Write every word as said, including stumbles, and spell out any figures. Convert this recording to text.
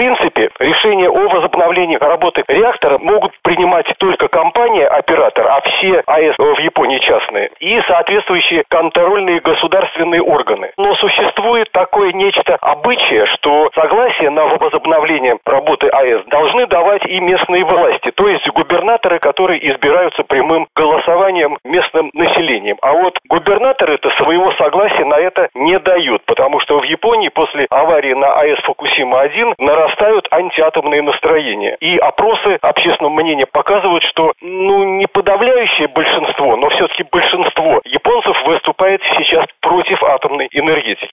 принципе, решение о возобновлении работы реактора могут принимать только компания-оператор, а все АЭС в Японии частные, и соответствующие контрольные государственные органы. Но существует такое нечто обычае, что согласие на возобновление работы АЭС должны давать и местные власти, то есть губернаторы, которые избираются прямым голосованием местным населением. А вот губернаторы-то своего согласия на это не дают, потому что в Японии после аварии на АЭС Фукусима-один нарастают антиатомные настроения. И опросы общественного мнения показывают, что ну не подавляющее большинство, но все-таки большинство японцев выступает сейчас против атомной энергетики.